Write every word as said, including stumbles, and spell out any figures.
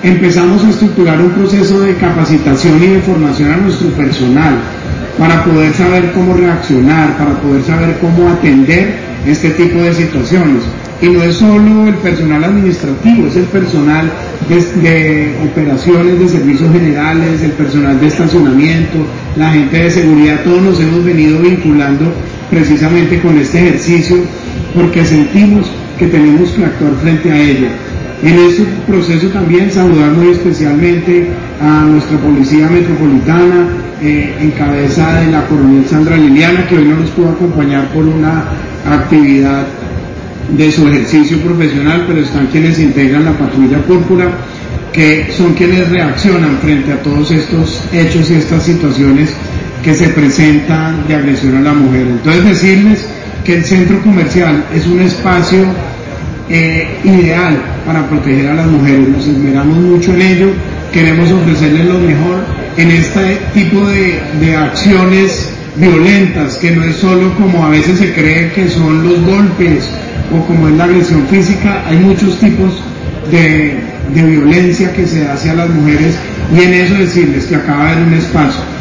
empezamos a estructurar un proceso de capacitación y de formación a nuestro personal para poder saber cómo reaccionar, para poder saber cómo atender este tipo de situaciones. Y no es solo el personal administrativo, es el personal de, de operaciones, de servicios generales, el personal de estacionamiento, la gente de seguridad. Todos nos hemos venido vinculando precisamente con este ejercicio porque sentimos que tenemos que actuar frente a ella. En este proceso también saludar muy especialmente a nuestra Policía Metropolitana, eh, en cabeza de la coronel Sandra Liliana, que hoy no nos pudo acompañar por una actividad de su ejercicio profesional, pero están quienes integran la Patrulla Púrpura, que son quienes reaccionan frente a todos estos hechos y estas situaciones que se presentan de agresión a la mujer. Entonces decirles que el centro comercial es un espacio eh, ideal para proteger a las mujeres, nos esmeramos mucho en ello, queremos ofrecerles lo mejor en este tipo de, de acciones violentas, que no es solo como a veces se cree que son los golpes o como es la agresión física. Hay muchos tipos de, de violencia que se hace a las mujeres, y en eso decirles que acaba de haber un espacio